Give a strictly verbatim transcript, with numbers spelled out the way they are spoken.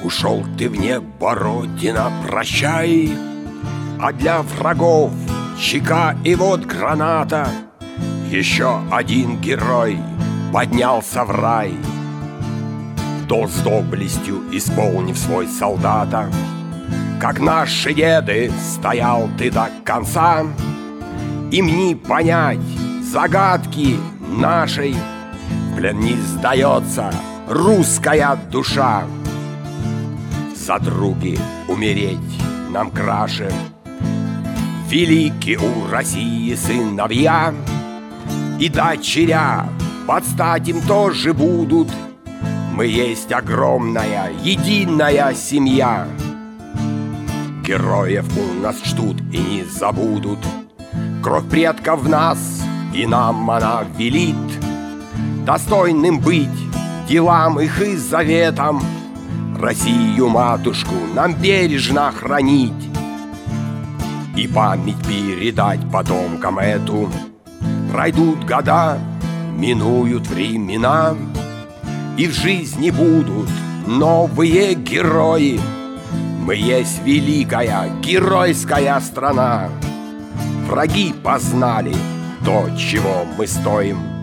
Ушел ты в небо, Родина, прощай, а для врагов чека и вот граната. Еще один герой поднялся в рай, долг с доблестью исполнив свой солдата. Как наши деды стоял ты до конца, им не понять загадки нашей. В плен не сдается русская душа. За други умереть нам краше. Велики у России сыновья, и дочеря под стать им тоже будут. Мы есть огромная, единая семья. Героев у нас чтут и не забудут. Кровь предков в нас, и нам она велит достойным быть делам их и заветам. Россию, матушку, нам бережно хранить и память передать потомкам эту. Пройдут года, минуют времена, и в жизни будут новые герои. Мы есть великая геройская страна. Враги познали то, чего мы стоим.